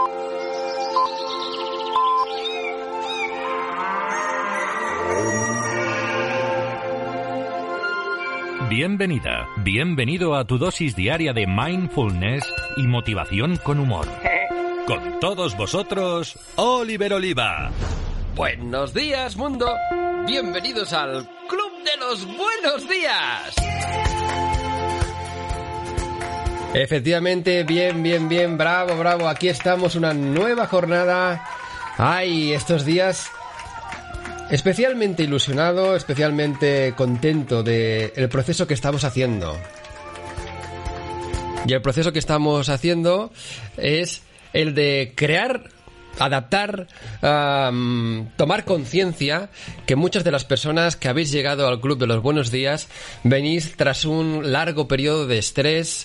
Bienvenida, bienvenido a tu dosis diaria de mindfulness y motivación con humor. Con todos vosotros, Oliver Oliva. Buenos días, mundo. Bienvenidos al Club de los Buenos Días. Efectivamente, bien, bravo. Aquí estamos, una nueva jornada. Ay, estos días especialmente ilusionado, especialmente contento de el proceso que estamos haciendo. Y el proceso que estamos haciendo es el de crear, adaptar, tomar conciencia que muchas de las personas que habéis llegado al Club de los Buenos Días venís tras un largo periodo de estrés,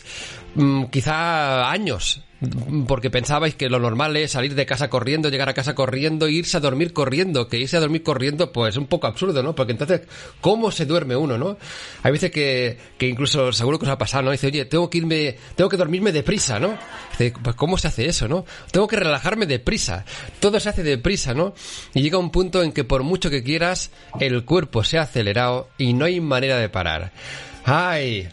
quizá años, porque pensabais que lo normal es salir de casa corriendo, llegar a casa corriendo, irse a dormir corriendo, que irse a dormir corriendo pues es un poco absurdo, ¿no? Porque entonces, ¿cómo se duerme uno, no? Hay veces que incluso seguro que os ha pasado, ¿no? Dice, oye, tengo que dormirme deprisa, ¿no? Dice, pues ¿cómo se hace eso, no? Tengo que relajarme deprisa. Todo se hace deprisa, ¿no? Y llega un punto en que por mucho que quieras, el cuerpo se ha acelerado y no hay manera de parar. ¡Ay!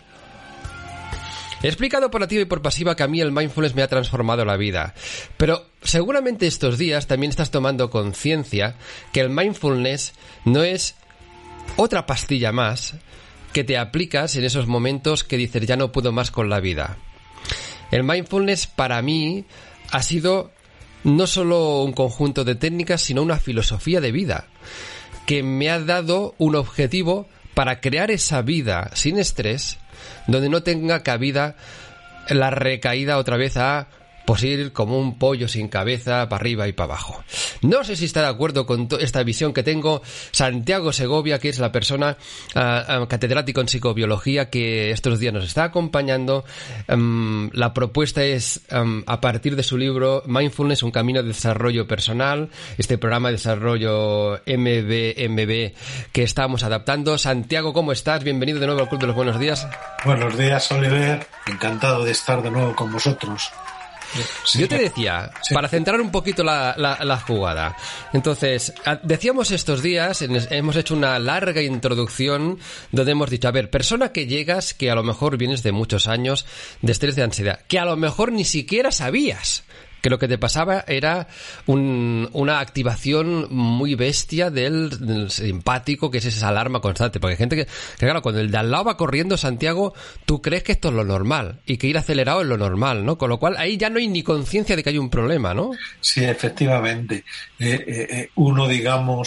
He explicado por activa y por pasiva que a mí el mindfulness me ha transformado la vida, pero seguramente estos días también estás tomando conciencia que el mindfulness no es otra pastilla más que te aplicas en esos momentos que dices ya no puedo más con la vida. El mindfulness para mí ha sido no solo un conjunto de técnicas, sino una filosofía de vida que me ha dado un objetivo para crear esa vida sin estrés, donde no tenga cabida la recaída otra vez a pues ir como un pollo sin cabeza para arriba y para abajo. No sé si está de acuerdo con esta visión que tengo Santiago Segovia, que es la persona catedrático en psicobiología que estos días nos está acompañando. La propuesta es, a partir de su libro Mindfulness, un camino de desarrollo personal, este programa de desarrollo MBMB que estamos adaptando. Santiago, ¿cómo estás? Bienvenido de nuevo al Club de los Buenos Días. Buenos días, Oliver. Encantado de estar de nuevo con vosotros. Sí. Yo te decía, sí, para centrar un poquito la jugada. Entonces, decíamos estos días, hemos hecho una larga introducción donde hemos dicho, a ver, persona que llegas, que a lo mejor vienes de muchos años de estrés, de ansiedad, que a lo mejor ni siquiera sabías que lo que te pasaba era una activación muy bestia del simpático, que es esa alarma constante. Porque hay gente que claro, cuando el de al lado va corriendo, Santiago, tú crees que esto es lo normal y que ir acelerado es lo normal, ¿no? Con lo cual ahí ya no hay ni conciencia de que hay un problema, ¿no? Sí, efectivamente. Uno, digamos,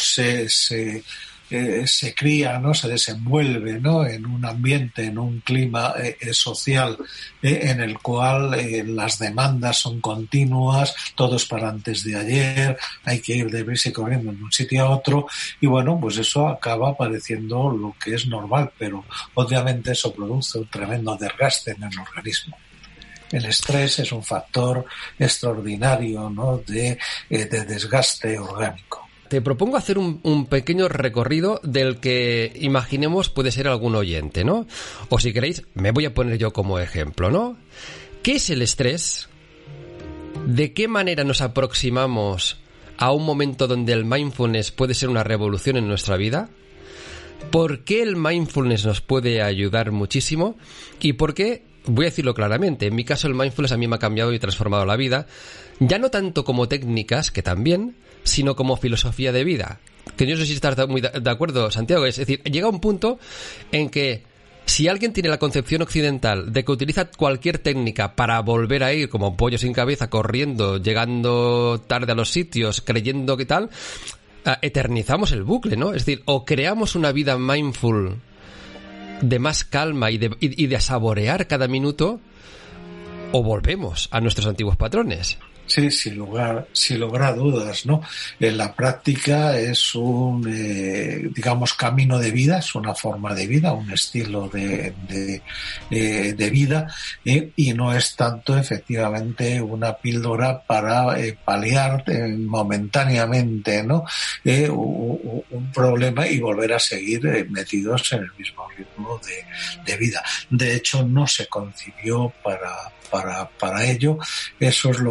se cría, ¿no? Se desenvuelve, ¿no? En un ambiente, en un clima social en el cual las demandas son continuas, todo es para antes de ayer, hay que ir deprisa y corriendo de un sitio a otro, y bueno, pues eso acaba pareciendo lo que es normal, pero obviamente eso produce un tremendo desgaste en el organismo. El estrés es un factor extraordinario, ¿no? de desgaste orgánico. Te propongo hacer un pequeño recorrido del que imaginemos puede ser algún oyente, ¿no? O si queréis, me voy a poner yo como ejemplo, ¿no? ¿Qué es el estrés? ¿De qué manera nos aproximamos a un momento donde el mindfulness puede ser una revolución en nuestra vida? ¿Por qué el mindfulness nos puede ayudar muchísimo? ¿Y por qué? Voy a decirlo claramente, en mi caso el mindfulness a mí me ha cambiado y transformado la vida, ya no tanto como técnicas, que también, sino como filosofía de vida. Que yo no sé si estás muy de acuerdo, Santiago. Es decir, llega un punto en que si alguien tiene la concepción occidental de que utiliza cualquier técnica para volver a ir como pollo sin cabeza, corriendo, llegando tarde a los sitios, creyendo que tal, eternizamos el bucle, ¿no? Es decir, o creamos una vida mindful de más calma y de saborear cada minuto, o volvemos a nuestros antiguos patrones. Sí, sin lugar a dudas, ¿no? En la práctica es un, digamos, camino de vida, es una forma de vida, un estilo de vida, y no es tanto efectivamente una píldora para paliar momentáneamente, ¿no? Un problema y volver a seguir metidos en el mismo ritmo de vida. De hecho, no se concibió para ello. Eso es lo que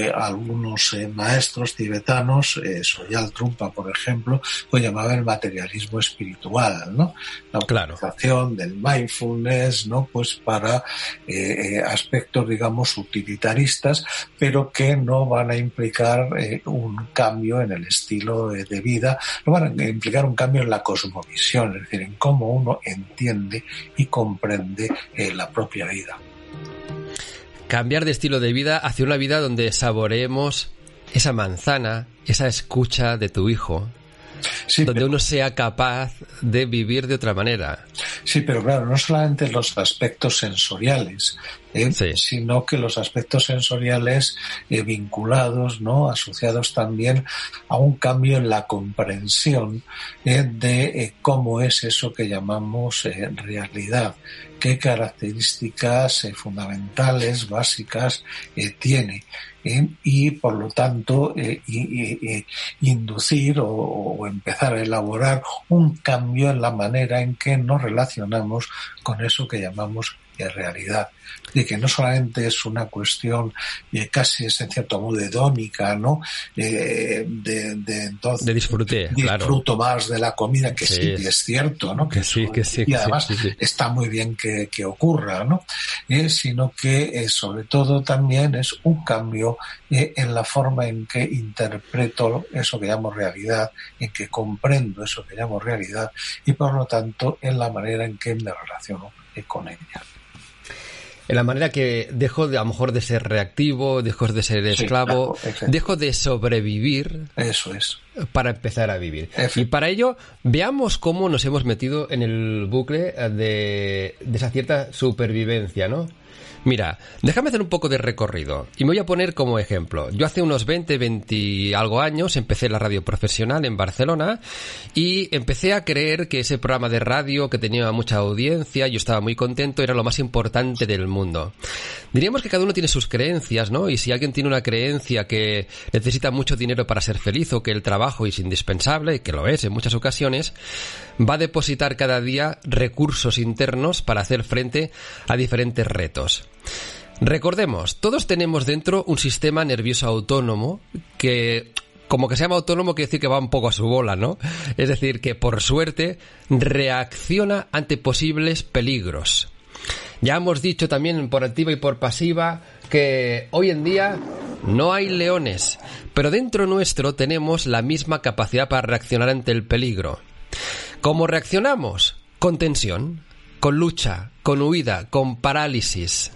algunos maestros tibetanos, Sogyal Trungpa, por ejemplo, lo llamaba el materialismo espiritual, ¿no? La utilización del mindfulness, ¿no? Pues para aspectos, digamos, utilitaristas, pero que no van a implicar un cambio en el estilo de vida, no van a implicar un cambio en la cosmovisión, es decir, en cómo uno entiende y comprende la propia vida. Cambiar de estilo de vida hacia una vida donde saboreemos esa manzana, esa escucha de tu hijo, sí, donde uno sea capaz de vivir de otra manera. Sí, pero claro, no solamente los aspectos sensoriales, sí, sino que los aspectos sensoriales vinculados, ¿no? Asociados también a un cambio en la comprensión de cómo es eso que llamamos realidad, qué características fundamentales, básicas tiene. Y por lo tanto inducir o empezar a elaborar un cambio en la manera en que nos relacionamos con eso que llamamos realidad, de que no solamente es una cuestión casi en cierto modo hedónica, ¿no? Entonces de disfruto claro, más de la comida, que sí, es cierto, ¿no? Que sí. Y además está muy bien que ocurra, ¿no? Sino que sobre todo también es un cambio en la forma en que interpreto eso que llamo realidad, en que comprendo eso que llamo realidad y por lo tanto en la manera en que me relaciono con ella. En la manera que dejo de, a lo mejor, de ser reactivo, dejo de ser esclavo, claro, dejo de sobrevivir. Eso es. Para empezar a vivir. Y para ello, veamos cómo nos hemos metido en el bucle de esa cierta supervivencia, ¿no? Mira, déjame hacer un poco de recorrido y me voy a poner como ejemplo. Yo hace unos 20 y algo años empecé la radio profesional en Barcelona y empecé a creer que ese programa de radio que tenía mucha audiencia, yo estaba muy contento, era lo más importante del mundo. Diríamos que cada uno tiene sus creencias, ¿no? Y si alguien tiene una creencia que necesita mucho dinero para ser feliz o que el trabajo es indispensable, y que lo es en muchas ocasiones, va a depositar cada día recursos internos para hacer frente a diferentes retos. Recordemos, todos tenemos dentro un sistema nervioso autónomo que, como que se llama autónomo, quiere decir que va un poco a su bola, ¿no? Es decir, que por suerte reacciona ante posibles peligros. Ya hemos dicho también por activa y por pasiva que hoy en día no hay leones, pero dentro nuestro tenemos la misma capacidad para reaccionar ante el peligro. ¿Cómo reaccionamos? Con tensión, con lucha, con huida, con parálisis.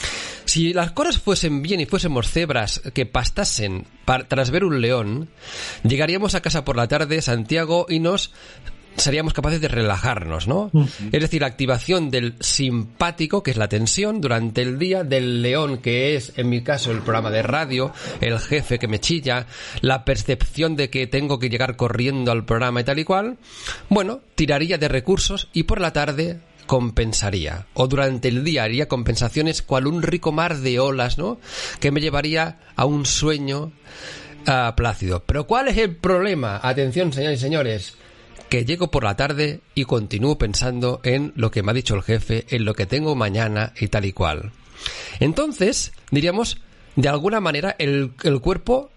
Si las cosas fuesen bien y fuésemos cebras que pastasen tras ver un león, llegaríamos a casa por la tarde, Santiago, y seríamos capaces de relajarnos, ¿no? Uh-huh. Es decir, la activación del simpático, que es la tensión, durante el día, del león, que es, en mi caso, el programa de radio, el jefe que me chilla, la percepción de que tengo que llegar corriendo al programa y tal y cual, bueno, tiraría de recursos y por la tarde compensaría, o durante el día haría compensaciones cual un rico mar de olas, ¿no? Que me llevaría a un sueño plácido. Pero ¿cuál es el problema? Atención, señores y señores, que llego por la tarde y continúo pensando en lo que me ha dicho el jefe, en lo que tengo mañana y tal y cual. Entonces, diríamos, de alguna manera, el cuerpo,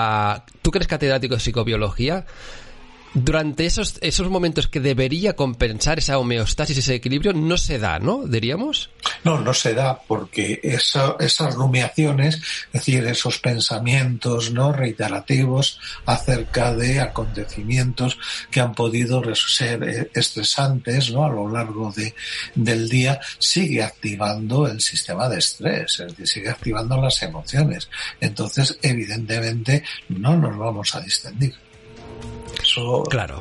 tú que eres catedrático de psicobiología, durante esos momentos que debería compensar esa homeostasis, ese equilibrio, no se da, ¿no? ¿Diríamos? No se da, porque esas rumiaciones, es decir, esos pensamientos, ¿no?, reiterativos acerca de acontecimientos que han podido ser estresantes, ¿no?, a lo largo del día, sigue activando el sistema de estrés, es decir, sigue activando las emociones. Entonces, evidentemente, no nos vamos a distender. Eso, claro.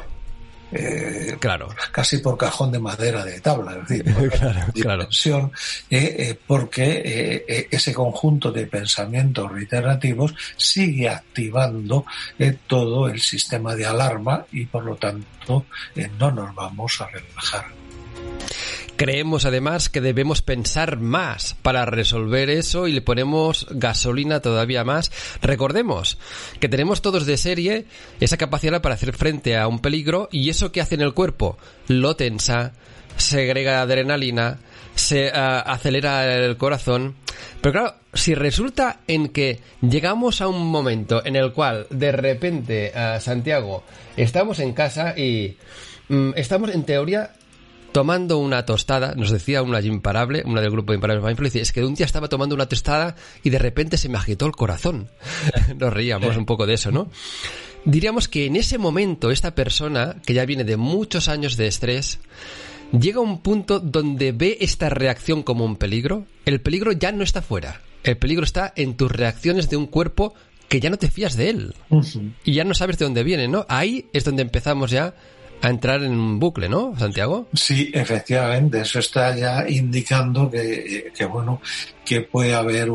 Casi por cajón de madera de tabla, es decir, dimensión, porque ese conjunto de pensamientos reiterativos sigue activando todo el sistema de alarma y por lo tanto no nos vamos a relajar. Creemos además que debemos pensar más para resolver eso y le ponemos gasolina todavía más. Recordemos que tenemos todos de serie esa capacidad para hacer frente a un peligro y eso que hace en el cuerpo lo tensa, segrega adrenalina, se acelera el corazón. Pero claro, si resulta en que llegamos a un momento en el cual de repente, Santiago, estamos en casa y estamos en teoría tomando una tostada, nos decía una imparable, una del grupo de Imparables Mindful, dice, es que un día estaba tomando una tostada y de repente se me agitó el corazón. Nos reíamos un poco de eso, ¿no? Diríamos que en ese momento esta persona, que ya viene de muchos años de estrés, llega a un punto donde ve esta reacción como un peligro. El peligro ya no está fuera. El peligro está en tus reacciones de un cuerpo que ya no te fías de él. Uh-huh. Y ya no sabes de dónde viene, ¿no? Ahí es donde empezamos ya a entrar en un bucle, ¿no, Santiago? Sí, efectivamente, eso está ya indicando que bueno, que puede haber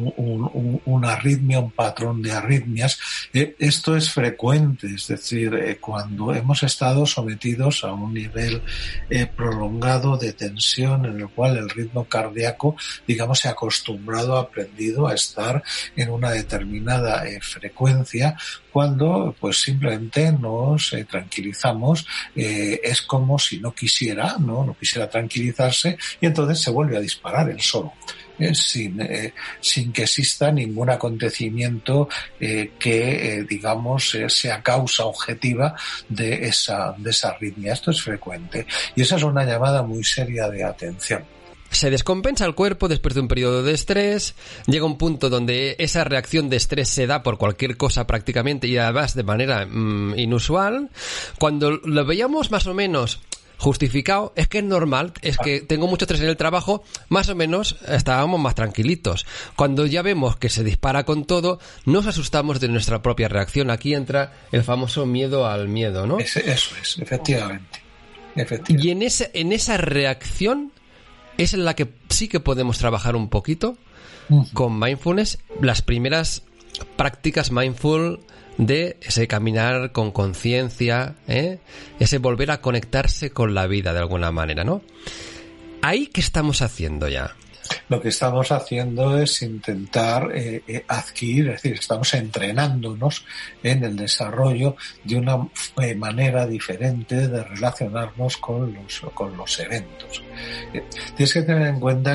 una arritmia, un patrón de arritmias. Esto es frecuente, es decir, cuando hemos estado sometidos a un nivel prolongado de tensión en el cual el ritmo cardíaco, digamos, se ha acostumbrado, ha aprendido a estar en una determinada frecuencia. Cuando pues simplemente nos tranquilizamos, es como si no quisiera tranquilizarse, y entonces se vuelve a disparar él solo. Sin que exista ningún acontecimiento que digamos sea causa objetiva de esa arritmia. Esto es frecuente y esa es una llamada muy seria de atención. Se descompensa el cuerpo después de un periodo de estrés, llega un punto donde esa reacción de estrés se da por cualquier cosa prácticamente y además de manera inusual. Cuando lo veíamos más o menos justificado, es que es normal, es que tengo mucho estrés en el trabajo, más o menos estábamos más tranquilitos. Cuando ya vemos que se dispara con todo, nos asustamos de nuestra propia reacción. Aquí entra el famoso miedo al miedo, ¿no? Eso es, efectivamente. Y en esa reacción es en la que sí que podemos trabajar un poquito con mindfulness, las primeras prácticas mindful de ese caminar con conciencia, ese volver a conectarse con la vida de alguna manera, ¿no? ¿Ahí qué estamos haciendo ya? Lo que estamos haciendo es intentar adquirir, es decir, estamos entrenándonos en el desarrollo de una manera diferente de relacionarnos con los eventos. Hay que tener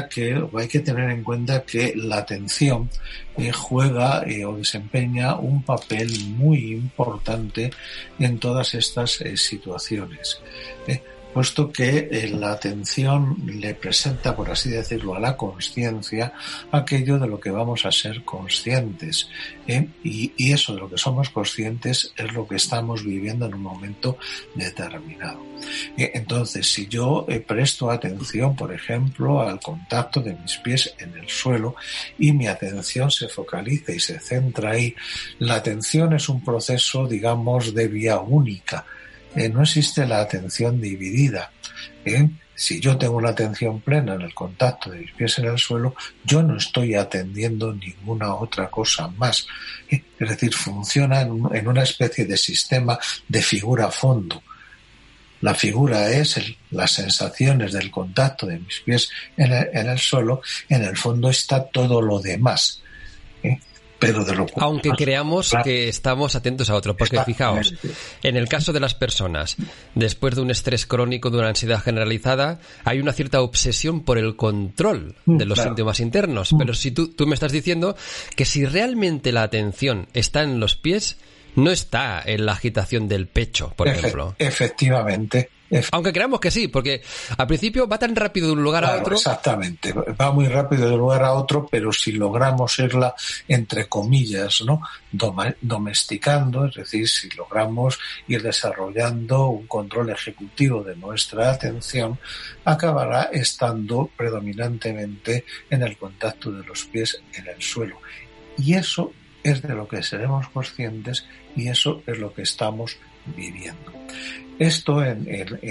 en cuenta que la atención juega o desempeña un papel muy importante en todas estas situaciones. Puesto que la atención le presenta, por así decirlo, a la consciencia aquello de lo que vamos a ser conscientes, y eso de lo que somos conscientes es lo que estamos viviendo en un momento determinado. Entonces, si yo presto atención, por ejemplo, al contacto de mis pies en el suelo y mi atención se focaliza y se centra ahí, la atención es un proceso, digamos, de vía única. No existe la atención dividida. Si yo tengo una atención plena en el contacto de mis pies en el suelo, yo no estoy atendiendo ninguna otra cosa más. Es decir, funciona en una especie de sistema de figura-fondo. La figura es las sensaciones del contacto de mis pies en el suelo. En el fondo está todo lo demás. Pero aunque creamos que estamos atentos a otro, porque fijaos, en el caso de las personas, después de un estrés crónico, de una ansiedad generalizada, hay una cierta obsesión por el control de los síntomas internos. Pero si tú me estás diciendo que si realmente la atención está en los pies, no está en la agitación del pecho, por ejemplo. Efectivamente. Aunque creamos que sí, porque al principio va tan rápido de un lugar a otro. Exactamente, va muy rápido de un lugar a otro, pero si logramos irla, entre comillas, ¿no?, domesticando, es decir, si logramos ir desarrollando un control ejecutivo de nuestra atención, acabará estando predominantemente en el contacto de los pies en el suelo. Y eso es de lo que seremos conscientes y eso es lo que estamos viviendo. Esto en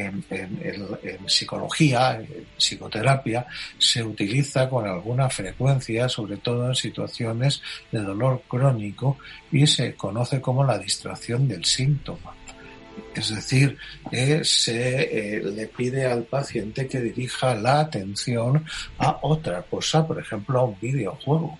psicología, en psicoterapia, se utiliza con alguna frecuencia, sobre todo en situaciones de dolor crónico, y se conoce como la distracción del síntoma. Es decir, se le pide al paciente que dirija la atención a otra cosa, por ejemplo, a un videojuego.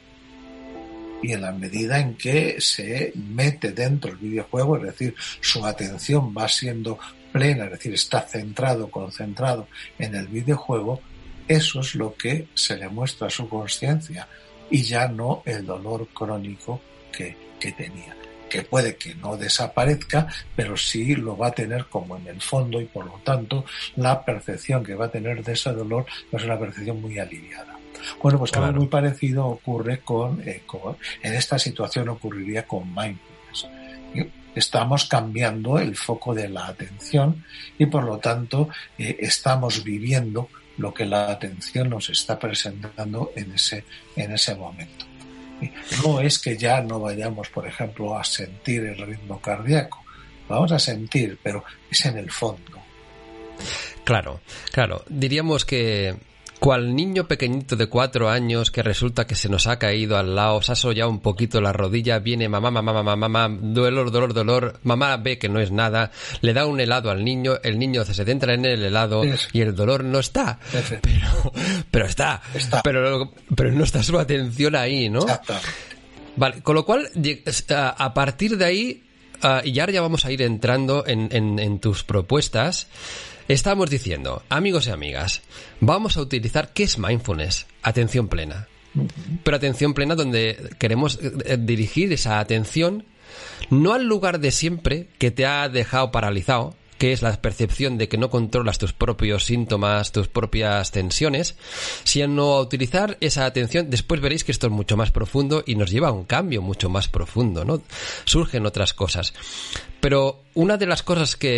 Y en la medida en que se mete dentro del videojuego, es decir, su atención va siendo plena, es decir, está concentrado en el videojuego, eso es lo que se le muestra a su consciencia y ya no el dolor crónico que tenía, que puede que no desaparezca, pero sí lo va a tener como en el fondo, y por lo tanto la percepción que va a tener de ese dolor va a ser una percepción muy aliviada. Bueno, pues algo muy parecido ocurre en esta situación ocurriría con mindfulness. Estamos cambiando el foco de la atención y por lo tanto estamos viviendo lo que la atención nos está presentando en ese momento. No es que ya no vayamos, por ejemplo, a sentir el ritmo cardíaco. Lo vamos a sentir, pero es en el fondo. Claro. Diríamos que cual niño pequeñito de 4 años que resulta que se nos ha caído al lado, se ha sollado un poquito la rodilla, viene mamá, dolor, mamá ve que no es nada, le da un helado al niño, el niño se centra en el helado y el dolor no está, pero está. Pero no está su atención ahí, ¿no? Exacto. Vale, con lo cual, a partir de ahí, y ahora ya vamos a ir entrando en tus propuestas. Estamos diciendo, amigos y amigas, vamos a utilizar, ¿qué es mindfulness? Atención plena. Pero atención plena donde queremos dirigir esa atención no al lugar de siempre que te ha dejado paralizado, que es la percepción de que no controlas tus propios síntomas, tus propias tensiones, sino a utilizar esa atención. Después veréis que esto es mucho más profundo y nos lleva a un cambio mucho más profundo, ¿no? Surgen otras cosas. Pero una de las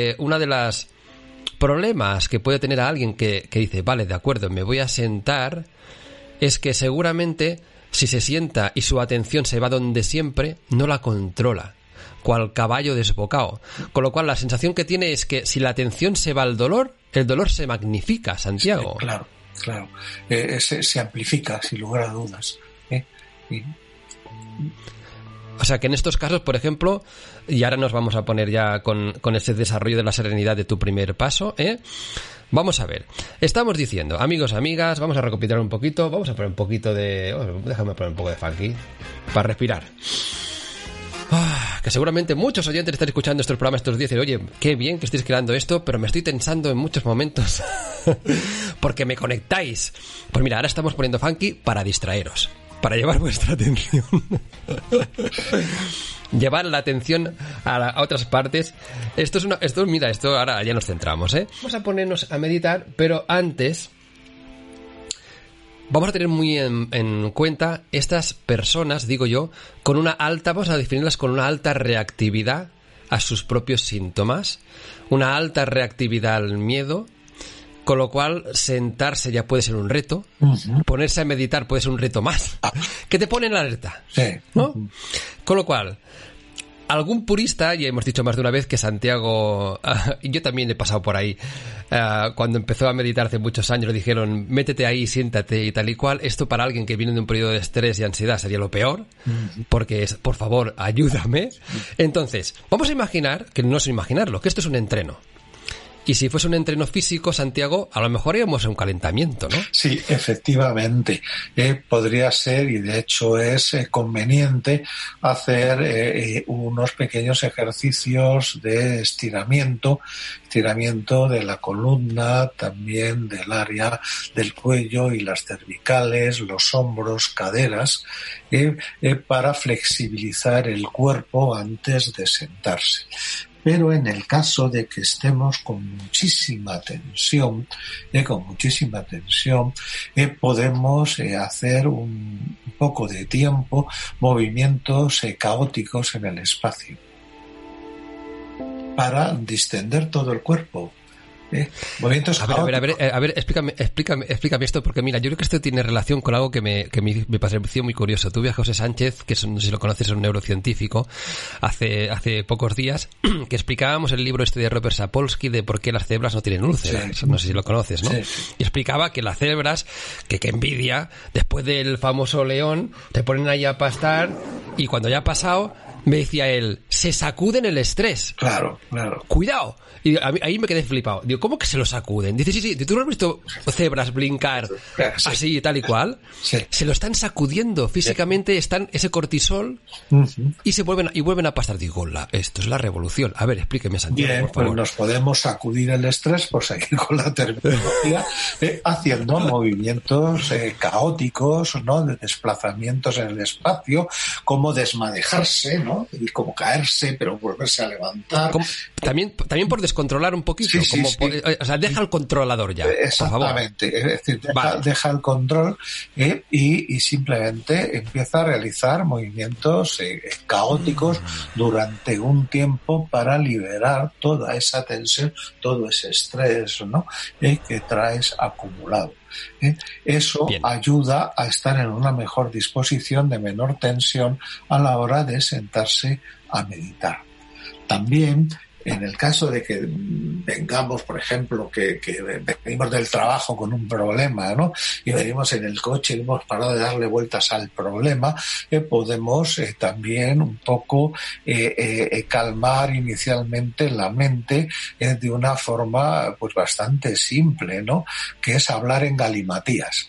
problemas que puede tener a alguien que dice, vale, de acuerdo, me voy a sentar, es que seguramente si se sienta y su atención se va donde siempre, no la controla, cual caballo desbocado. Con lo cual la sensación que tiene es que si la atención se va al dolor, el dolor se magnifica, Santiago. Sí, claro. Se amplifica, sin lugar a dudas. O sea que en estos casos, por ejemplo, y ahora nos vamos a poner ya con ese desarrollo de la serenidad de tu primer paso, Vamos a ver, estamos diciendo, amigos, amigas, vamos a recapitular un poquito, vamos a poner un poquito déjame poner un poco de funky, para respirar. Que seguramente muchos oyentes están escuchando estos programas estos días y oye, qué bien que estéis creando esto, pero me estoy tensando en muchos momentos porque me conectáis. Pues mira, ahora estamos poniendo funky para distraeros, para llevar vuestra atención. Llevar la atención a otras partes. Mira, ahora ya nos centramos, Vamos a ponernos a meditar, pero antes vamos a tener muy en cuenta estas personas, digo yo, vamos a definirlas con una alta reactividad a sus propios síntomas, una alta reactividad al miedo, con lo cual sentarse ya puede ser un reto, ponerse a meditar puede ser un reto más, que te pone en alerta, ¿no? Con lo cual, algún purista, y hemos dicho más de una vez que Santiago, y yo también he pasado por ahí, cuando empezó a meditar hace muchos años, le dijeron, métete ahí, siéntate y tal y cual. Esto para alguien que viene de un periodo de estrés y ansiedad sería lo peor, porque es, por favor, ayúdame. Entonces, vamos a imaginar, que no es imaginarlo, que esto es un entreno. Y si fuese un entreno físico, Santiago, a lo mejor íbamos a un calentamiento, ¿no? Sí, efectivamente. Podría ser, y de hecho es conveniente, hacer unos pequeños ejercicios de estiramiento de la columna, también del área del cuello y las cervicales, los hombros, caderas, para flexibilizar el cuerpo antes de sentarse. Pero en el caso de que estemos con muchísima tensión, podemos hacer un poco de tiempo movimientos caóticos en el espacio para distender todo el cuerpo. Movimientos a ver, explícame esto, porque mira, yo creo que esto tiene relación con algo que me pareció muy curioso. Tuve a José Sánchez, que no sé si lo conoces, es un neurocientífico, hace pocos días, que explicábamos el libro de Robert Sapolsky de por qué las cebras no tienen úlceras. Sí. No sé si lo conoces, ¿no? Sí. Y explicaba que las cebras, que envidia, después del famoso león, te ponen ahí a pastar y cuando ya ha pasado, Me decía él, se sacuden el estrés. Claro, claro. Cuidado. Y ahí me quedé flipado. Digo, ¿cómo que se lo sacuden? Dice, sí, ¿tú no has visto cebras brincar así y tal y cual? Sí. Se lo están sacudiendo físicamente, están ese cortisol y vuelven a pasar. Digo, esto es la revolución. A ver, explíqueme, Santiago, Bien, por favor. pues nos podemos sacudir el estrés, por seguir con la terminología, haciendo movimientos caóticos, ¿no? De desplazamientos en el espacio, como desmadejarse, ¿no? Y como caerse, pero volverse a levantar. También por descontrolar un poquito. Sí, como sí. O sea, deja el controlador ya, Exactamente. por favor. Es decir, Vale. deja el control y simplemente empieza a realizar movimientos caóticos durante un tiempo para liberar toda esa tensión, todo ese estrés, ¿no? Que traes acumulado. Eso Bien. ayuda a estar en una mejor disposición, de menor tensión a la hora de sentarse a meditar. También, en el caso de que vengamos, por ejemplo, que venimos del trabajo con un problema, ¿no? Y venimos en el coche y hemos parado de darle vueltas al problema, podemos también un poco calmar inicialmente la mente de una forma pues bastante simple, ¿no? Que es hablar en galimatías.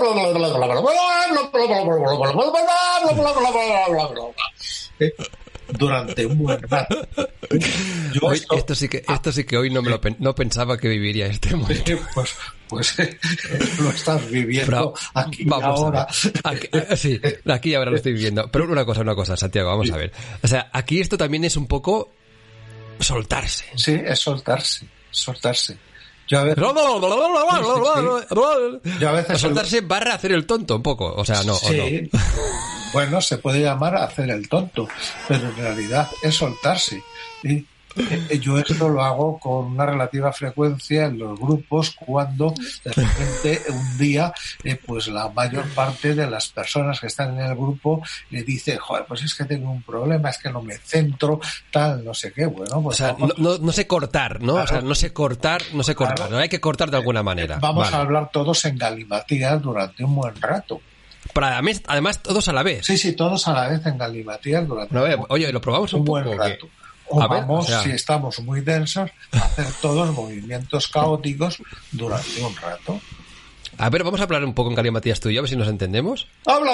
Durante un buen rato. Esto sí que hoy no pensaba que viviría este momento. Pues lo estás viviendo. Pero, aquí vamos ahora. Aquí ahora lo estoy viviendo. Pero una cosa, Santiago, vamos a ver. O sea, aquí esto también es un poco soltarse. Sí, es soltarse. Yo a veces soltarse barra hacer el tonto un poco. O sea, no. Sí. ¿O no? Bueno, se puede llamar hacer el tonto, pero en realidad es soltarse. Yo esto lo hago con una relativa frecuencia en los grupos cuando de repente un día pues la mayor parte de las personas que están en el grupo le dice, joder, pues es que tengo un problema, es que no me centro, tal, no sé qué, bueno, pues o sea, no sé cortar, ¿no? Claro. O sea, no sé cortar, claro. No hay que cortar de alguna manera. Vamos a hablar todos en galimatías durante un buen rato. Pero además todos a la vez. Sí, todos a la vez en galimatías durante oye, lo probamos un buen poco, rato. Si estamos muy densos, a hacer todos movimientos caóticos durante un rato. A ver, vamos a hablar un poco en galimatías tú y yo, a ver si nos entendemos.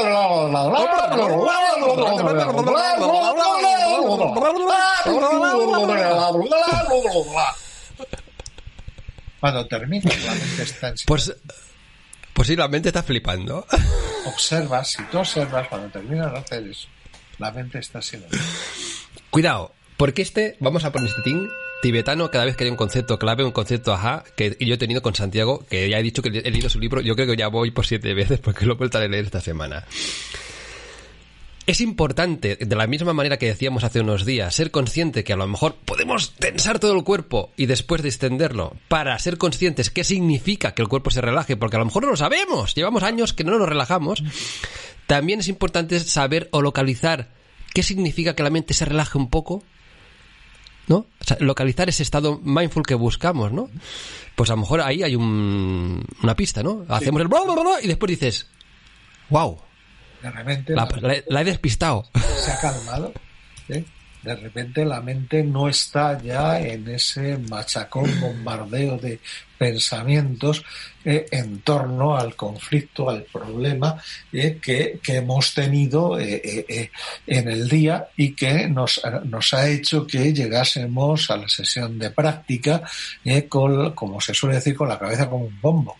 Cuando termina, la mente está en silencio. Pues sí, la mente está flipando. Si tú observas, cuando terminas de hacer eso, la mente está silenciosa. Cuidado, porque vamos a poner este team tibetano cada vez que hay un concepto clave, un concepto ajá, que yo he tenido con Santiago, que ya he dicho que he leído su libro, yo creo que ya voy por 7 veces porque lo he vuelto a leer esta semana. Es importante, de la misma manera que decíamos hace unos días, ser consciente que a lo mejor podemos tensar todo el cuerpo y después distenderlo para ser conscientes qué significa que el cuerpo se relaje, porque a lo mejor no lo sabemos, llevamos años que no nos relajamos. También es importante saber o localizar qué significa que la mente se relaje un poco, ¿no? O sea, localizar ese estado mindful que buscamos, ¿no? Pues a lo mejor ahí hay una pista, ¿no? Hacemos el bla, bla, bla, y después dices, wow. De repente la he despistado. Se ha calmado. De repente la mente no está ya en ese machacón, bombardeo de pensamientos en torno al conflicto, al problema que hemos tenido en el día y que nos ha hecho que llegásemos a la sesión de práctica como se suele decir, con la cabeza como un bombo.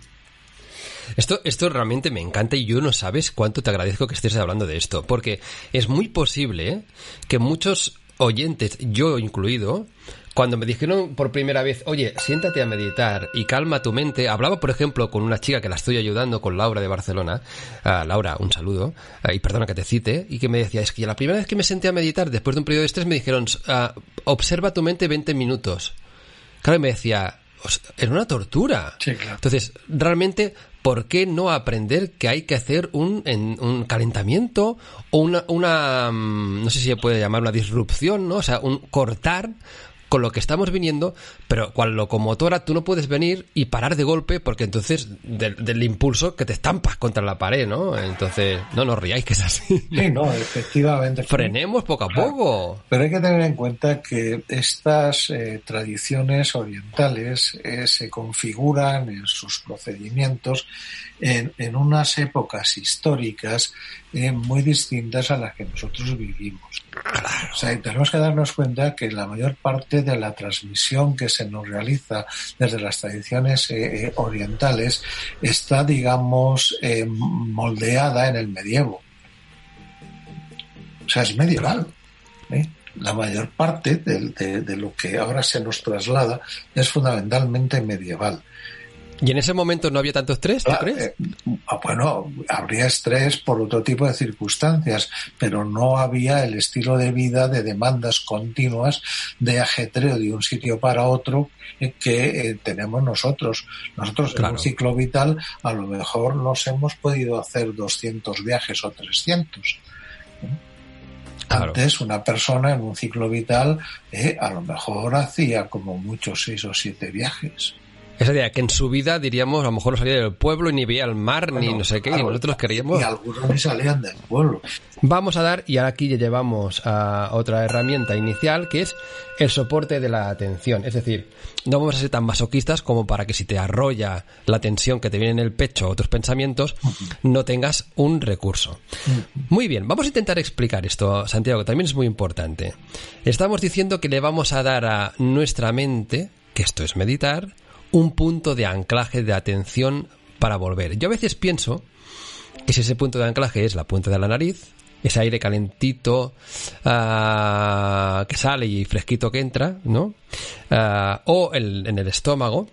Esto realmente me encanta y yo no sabes cuánto te agradezco que estés hablando de esto, porque es muy posible que muchos oyentes, yo incluido, cuando me dijeron por primera vez, oye, siéntate a meditar y calma tu mente, hablaba por ejemplo con una chica que la estoy ayudando, con Laura de Barcelona, Laura, un saludo, y perdona que te cite, y que me decía, es que la primera vez que me senté a meditar después de un periodo de estrés me dijeron, observa tu mente 20 minutos. Claro, y me decía, era una tortura. Sí, claro. Entonces, realmente, ¿por qué no aprender que hay que hacer un calentamiento o una no sé si se puede llamar una disrupción, ¿no? O sea, un cortar con lo que estamos viniendo, pero cual locomotora tú no puedes venir y parar de golpe porque entonces del impulso que te estampas contra la pared, ¿no? Entonces, no nos riáis que es así. Sí, no, efectivamente. Frenemos poco a poco. Pero hay que tener en cuenta que estas tradiciones orientales se configuran en sus procedimientos en unas épocas históricas muy distintas a las que nosotros vivimos. Claro. O sea, tenemos que darnos cuenta que la mayor parte de la transmisión que se nos realiza desde las tradiciones orientales está, digamos, moldeada en el medievo. O sea, es medieval. La mayor parte de lo que ahora se nos traslada es fundamentalmente medieval. ¿Y en ese momento no había tanto estrés, tú crees? Bueno, habría estrés por otro tipo de circunstancias, pero no había el estilo de vida de demandas continuas de ajetreo de un sitio para otro que tenemos nosotros. Nosotros claro. En un ciclo vital a lo mejor nos hemos podido hacer 200 viajes o 300. Claro. Antes una persona en un ciclo vital a lo mejor hacía como muchos 6 o 7 viajes. Esa idea que en su vida, diríamos, a lo mejor no salía del pueblo y ni veía el mar, bueno, ni no sé qué, claro, y nosotros queríamos... Y algunos ni salían del pueblo. Vamos a dar, y ahora aquí ya llevamos a otra herramienta inicial, que es el soporte de la atención. Es decir, no vamos a ser tan masoquistas como para que si te arrolla la tensión que te viene en el pecho o otros pensamientos, no tengas un recurso. Muy bien, vamos a intentar explicar esto, Santiago, que también es muy importante. Estamos diciendo que le vamos a dar a nuestra mente, que esto es meditar, un punto de anclaje de atención para volver. Yo a veces pienso que si ese punto de anclaje es la punta de la nariz, ese aire calentito que sale y fresquito que entra, ¿no? O en el estómago,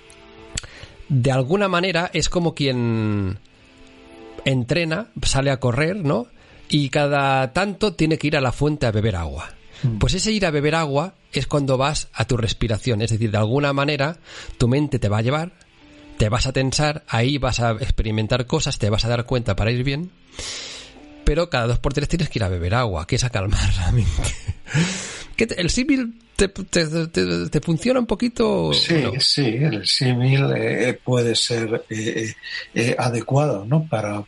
de alguna manera es como quien entrena, sale a correr, ¿no? Y cada tanto tiene que ir a la fuente a beber agua. Pues ese ir a beber agua es cuando vas a tu respiración, es decir, de alguna manera tu mente te va a llevar, te vas a tensar, ahí vas a experimentar cosas, te vas a dar cuenta para ir bien, pero cada 2 por 3 tienes que ir a beber agua, que es a calmar la mente. ¿El símil te funciona un poquito? Sí, ¿no? Sí, el símil puede ser adecuado, ¿no?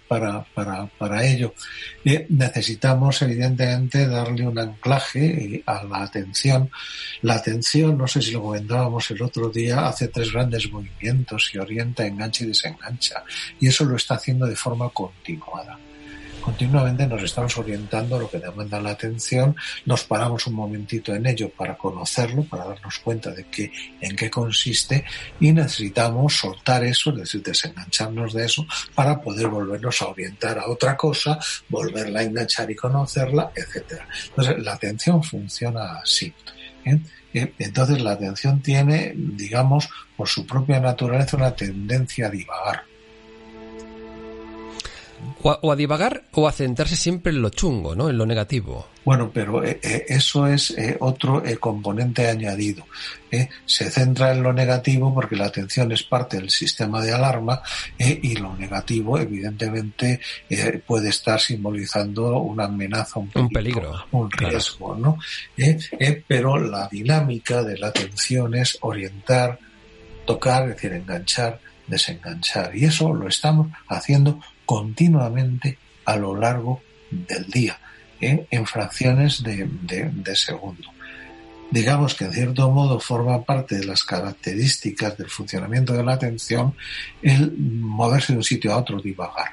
Para ello. Necesitamos, evidentemente, darle un anclaje a la atención. La atención, no sé si lo comentábamos el otro día, hace 3 grandes movimientos, se orienta, engancha y desengancha. Y eso lo está haciendo de forma continuada. Continuamente nos estamos orientando a lo que demanda la atención, nos paramos un momentito en ello para conocerlo, para darnos cuenta de en qué consiste y necesitamos soltar eso, es decir, desengancharnos de eso para poder volvernos a orientar a otra cosa, volverla a enganchar y conocerla, etcétera. Entonces, la atención funciona así. Entonces, la atención tiene, digamos, por su propia naturaleza una tendencia a divagar. O a divagar o a centrarse siempre en lo chungo, ¿no? En lo negativo. Bueno, pero eso es otro componente añadido. Se centra en lo negativo porque la atención es parte del sistema de alarma y lo negativo, evidentemente, puede estar simbolizando una amenaza, un peligro, un riesgo, claro. ¿No? Pero la dinámica de la atención es orientar, tocar, es decir, enganchar, desenganchar. Y eso lo estamos haciendo continuamente a lo largo del día, en fracciones de segundo. Digamos que en cierto modo forma parte de las características del funcionamiento de la atención el moverse de un sitio a otro, divagar.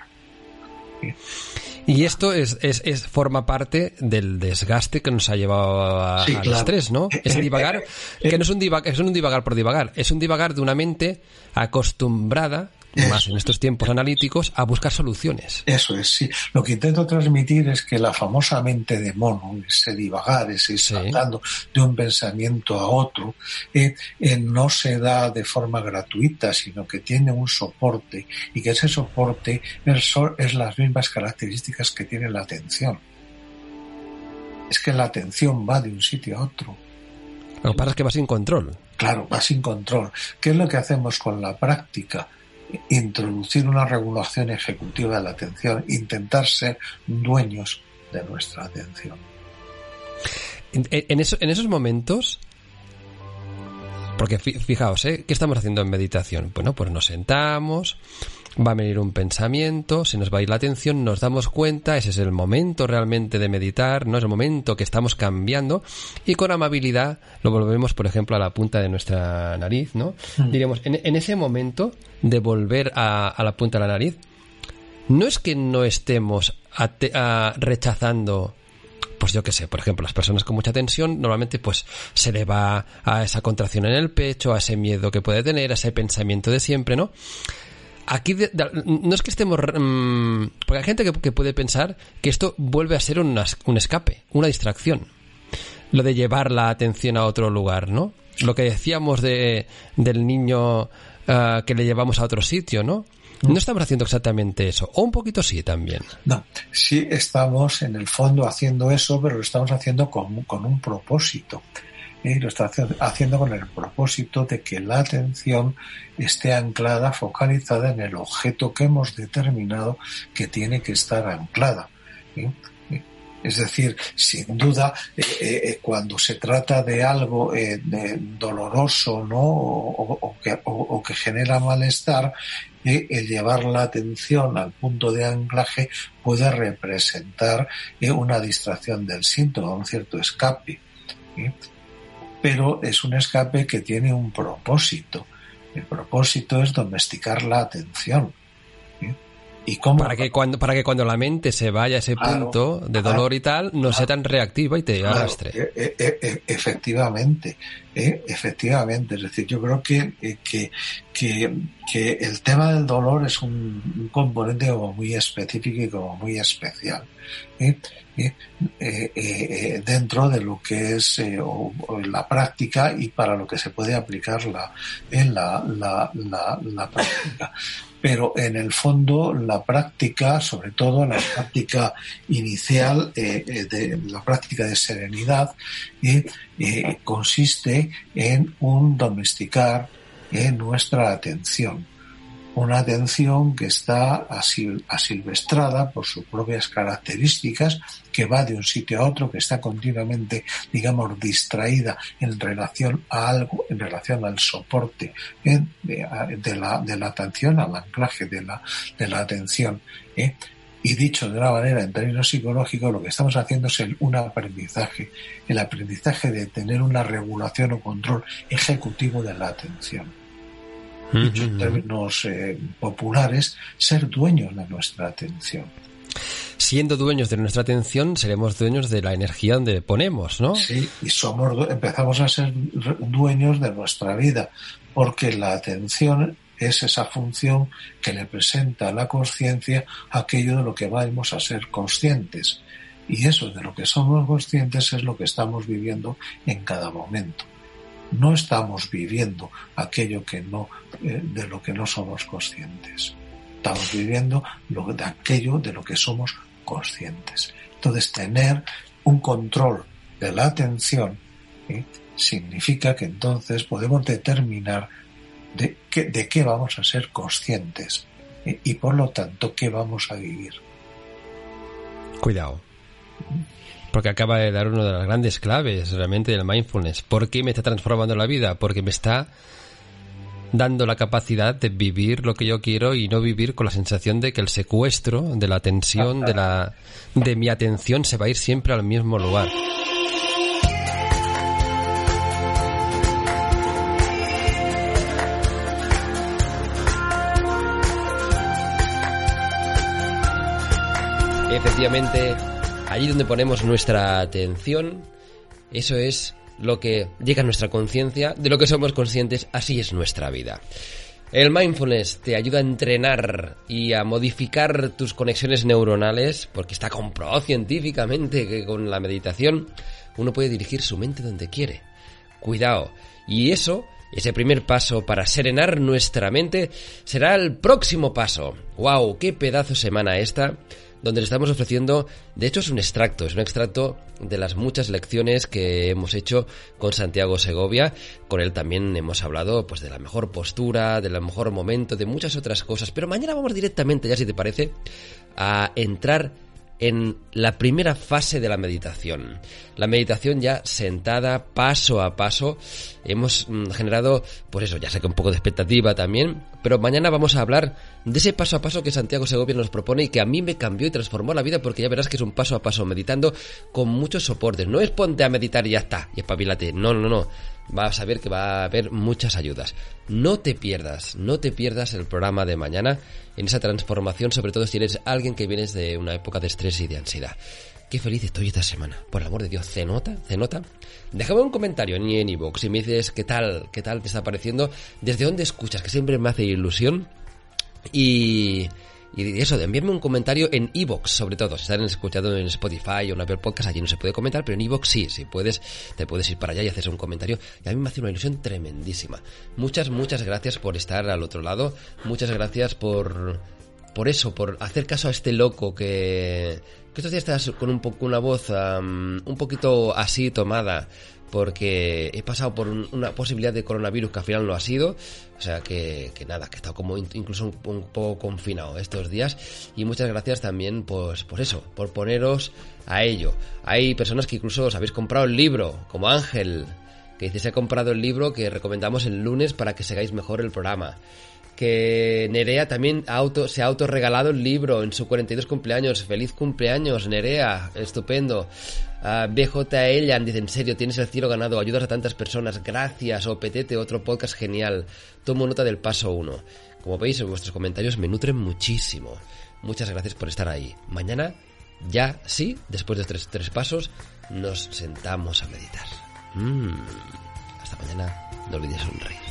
Y esto forma parte del desgaste que nos ha llevado al estrés, ¿no? Ese divagar, que no es un divagar por divagar, es un divagar de una mente acostumbrada, más en estos tiempos analíticos, a buscar soluciones. Eso es, sí. Lo que intento transmitir es que la famosa mente de mono, ese divagar, ese ir saltando de un pensamiento a otro, no se da de forma gratuita, sino que tiene un soporte, y que ese soporte es las mismas características que tiene la atención. Es que la atención va de un sitio a otro. Lo que pasa es que va sin control. Claro, va sin control. ¿Qué es lo que hacemos con la práctica? Introducir una regulación ejecutiva de la atención, intentar ser dueños de nuestra atención. En esos momentos, Porque fijaos, ¿qué estamos haciendo en meditación? Bueno, pues nos sentamos, va a venir un pensamiento, se nos va a ir la atención, nos damos cuenta, ese es el momento realmente de meditar, no es el momento que estamos cambiando, y con amabilidad lo volvemos, por ejemplo, a la punta de nuestra nariz, ¿no? Diríamos, en ese momento de volver a la punta de la nariz, no es que no estemos rechazando, pues yo qué sé, por ejemplo, las personas con mucha tensión normalmente pues se le va a esa contracción en el pecho, a ese miedo que puede tener, a ese pensamiento de siempre, ¿no? Aquí no es que estemos... porque hay gente que puede pensar que esto vuelve a ser un escape, una distracción. Lo de llevar la atención a otro lugar, ¿no? Lo que decíamos del niño que le llevamos a otro sitio, ¿no? No estamos haciendo exactamente eso, o un poquito sí también. No, sí estamos en el fondo haciendo eso, pero lo estamos haciendo con un propósito. Lo está haciendo con el propósito de que la atención esté anclada, focalizada en el objeto que hemos determinado que tiene que estar anclada. Es decir, sin duda, cuando se trata de algo doloroso, ¿no? o que genera malestar, el llevar la atención al punto de anclaje puede representar una distracción del síntoma, un cierto escape. Pero es un escape que tiene un propósito. El propósito es domesticar la atención. ¿Y cómo? Para que cuando la mente se vaya a ese punto de dolor y tal, no sea tan reactiva y te arrastre. Efectivamente. Es decir, yo creo que el tema del dolor es un componente como muy específico y como muy especial. Dentro de lo que es la práctica y para lo que se puede aplicar la práctica. Pero en el fondo la práctica, sobre todo la práctica inicial, de la práctica de serenidad, consiste en un domesticar nuestra atención. Una atención que está asilvestrada por sus propias características, que va de un sitio a otro, que está continuamente, digamos, distraída en relación a algo, en relación al soporte de la atención, al anclaje de la atención. Y dicho de una manera, en términos psicológicos, lo que estamos haciendo es un aprendizaje, el aprendizaje de tener una regulación o control ejecutivo de la atención. Dicho en términos populares, ser dueños de nuestra atención. Siendo dueños de nuestra atención, seremos dueños de la energía donde ponemos, ¿no? Sí, y empezamos a ser dueños de nuestra vida, porque la atención es esa función que le presenta a la conciencia aquello de lo que vamos a ser conscientes. Y eso de lo que somos conscientes es lo que estamos viviendo en cada momento. No estamos viviendo aquello de lo que no somos conscientes. Estamos viviendo aquello de lo que somos conscientes. Entonces, tener un control de la atención significa que entonces podemos determinar de qué vamos a ser conscientes y por lo tanto qué vamos a vivir. Cuidado. Porque acaba de dar una de las grandes claves realmente del mindfulness. ¿Por qué me está transformando la vida? Porque me está dando la capacidad de vivir lo que yo quiero y no vivir con la sensación de que el secuestro de la tensión, de mi atención se va a ir siempre al mismo lugar. Efectivamente, allí donde ponemos nuestra atención, eso es lo que llega a nuestra conciencia, de lo que somos conscientes, así es nuestra vida. El mindfulness te ayuda a entrenar y a modificar tus conexiones neuronales, porque está comprobado científicamente que con la meditación uno puede dirigir su mente donde quiere. Cuidado, y ese primer paso para serenar nuestra mente será el próximo paso. ¡Wow! ¡Qué pedazo semana esta! Donde le estamos ofreciendo, de hecho es un extracto de las muchas lecciones que hemos hecho con Santiago Segovia. Con él también hemos hablado pues de la mejor postura, del mejor momento, de muchas otras cosas. Pero mañana vamos directamente, ya si te parece, a entrar en la primera fase de la meditación. La meditación ya sentada, paso a paso. Hemos generado, pues eso, ya sé que un poco de expectativa también, pero mañana vamos a hablar de ese paso a paso que Santiago Segovia nos propone y que a mí me cambió y transformó la vida, porque ya verás que es un paso a paso meditando con muchos soportes. No es ponte a meditar y ya está, y espabilate. No. Vas a ver que va a haber muchas ayudas. No te pierdas el programa de mañana en esa transformación, sobre todo si eres alguien que vienes de una época de estrés y de ansiedad. Qué feliz estoy esta semana, por el amor de Dios, ¿se nota? Déjame un comentario en iVoox y me dices qué tal te está pareciendo, desde dónde escuchas, que siempre me hace ilusión. Y eso, envíame un comentario en iVoox, sobre todo, si están escuchando en Spotify o en Apple Podcast, allí no se puede comentar, pero en iVoox sí, si puedes, te puedes ir para allá y haces un comentario, y a mí me hace una ilusión tremendísima. Muchas gracias por estar al otro lado, muchas gracias por eso, por hacer caso a este loco que estos días estás con una voz un poquito así tomada, porque he pasado por una posibilidad de coronavirus que al final no ha sido, o sea que nada, que he estado como incluso un poco confinado estos días, y muchas gracias también pues por eso, por poneros a ello. Hay personas que incluso os habéis comprado el libro, como Ángel, que dice se ha comprado el libro que recomendamos el lunes para que sigáis mejor el programa. Que Nerea también se ha autorregalado el libro en su 42 cumpleaños. ¡Feliz cumpleaños, Nerea! Estupendo. BJ Ellan dice, en serio, tienes el cielo ganado, ayudas a tantas personas, gracias. O Petete, otro podcast genial. Tomo nota del paso 1. Como veis, vuestros comentarios me nutren muchísimo. Muchas gracias por estar ahí. Mañana, ya sí, después de tres pasos, nos sentamos a meditar. Hasta mañana, no olvides sonreír.